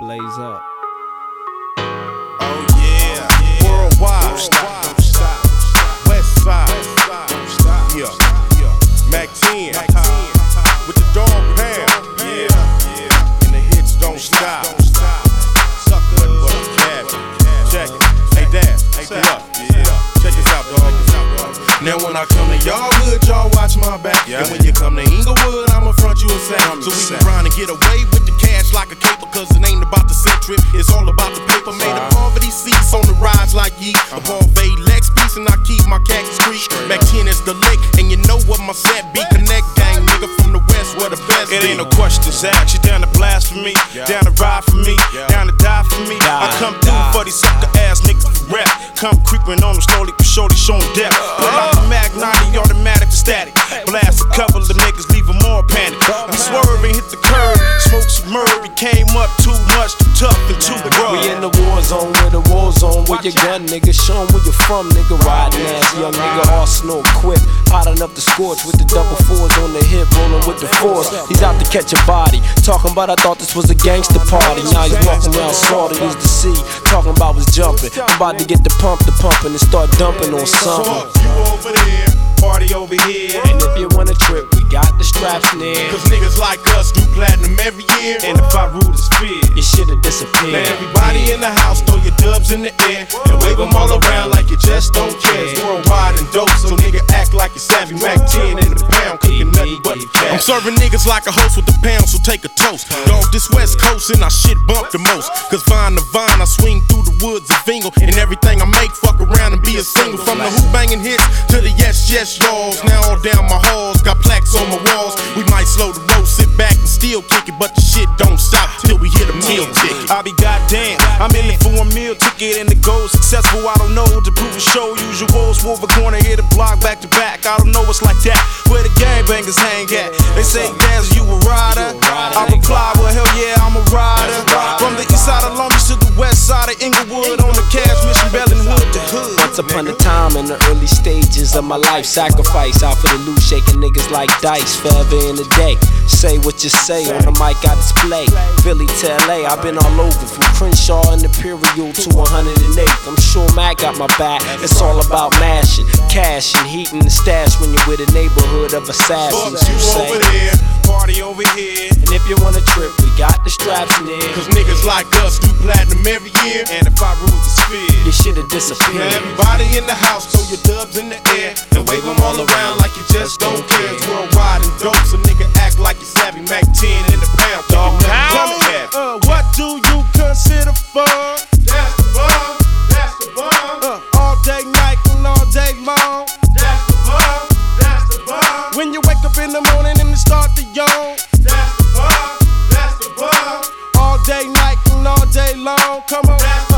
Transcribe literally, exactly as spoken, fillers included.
Blaze up. Oh yeah, yeah. Worldwide. Don't stop, don't stop. West side. Don't stop. Yeah, yeah. Mac ten. With the dog pound. Yeah, yeah. And the hits don't stop. Sucker, but a cabin. Check it. Hey Dad, hey pull up. Check this out, dog. Now when I come to y'all hood, y'all watch my back. Yeah. And when you come to Inglewood, I'ma front you a sack. So we can grind and get away with the cash like a caper. Cause it ain't about the cent trip, it's all about the paper. Made of poverty seats on the rides like yeet. A Bombay Lex piece and I keep my khaki street. Mac ten is the lick, and you know what my set be. Connect gang, nigga from the west, where the best It be. ain't no questions asked. You down to blast for me, Yeah. down to ride for me, Yeah. down to die for me. Die, I come through die. for these sucker ass niggas for rap. Come creeping on them slowly, but shorty showing depth. Pull out the Mag ninety, automatic to static. Blast a couple of niggas, leave them more panic. We swerving, hit the curb, smoke some murder. Came up too much, too tough and too rough. We in the war zone, where the war zone, where your gun, nigga. Show 'em where you from, nigga. Riding ass, young nigga, arsenal equipped. Hot enough to scorch with the double fours on the hip, rolling with the force. He's out to catch a body. Talking about I thought this was a gangster party. Now he's walking around salty as the sea. Talking about was jumping. I'm about to get the pump, the pumping, and start dumping on something. You over there, party over here. And if you want a trip, we got the straps near. Cause niggas like us do platinum every year. And if I rule this fear, You should've Now disappeared. everybody in the house, throw your dubs in the air and wave them all around like you just don't care. It's worldwide and dope, so nigga act like you're savvy. Mac ten in the pound, cooking nothing but the cash. I'm serving niggas like a host with the pound, so take a toast. Dog, this West Coast and I shit bump the most. Cause vine to vine, I swing through the woods of Vingle. And everything I make, fuck around and be a single. From the hoop banging hits to the yes, yes, y'alls. Now all down my halls, got plaques on my walls. We might slow the road, sit back and still kick it, but the shit don't stop till we hit a meal ticket. I be goddamn, I'm in it for a meal ticket and the goal successful. I don't know to prove a show. Usuals, move a corner, hit a block back to back. I don't know what's like that. Where the gangbangers hang at? They say, Daz, you a rider? I reply, well hell yeah, I'm a rider. From the east side of Long Beach to the west side of Inglewood, on the cash mission, Bellin Hood to hood. Once upon a time in the early stages of my life, sacrifice out for the loot, shaking niggas like dice, forever in the day. Say what you say on the mic, I display. Philly to L A, I've been all over, from Crenshaw and Imperial to one hundred eighth. I'm sure Mac got my back. It's all about mashing, cash and heating the stash when you're with a neighborhood of assassins. Fuck You you say, over there, Party over here, and if you want a trip, we got the straps near. cause niggas like us do platinum every year. and if I rule the sphere, You should've Now disappeared. everybody in the house, throw your dubs in the air and wave them all around like you just don't care. It's worldwide and dope, so nigga act like you're savvy. Mac ten in the pound, dog. uh, what do you consider fun? That's the bomb, that's the bomb, Uh, all day, night, and all day long. that's the bomb, that's the bomb, When you wake up in the morning and you start to yawn. that's the bomb, that's the bomb, All day, night, and all day long. Come on. that's the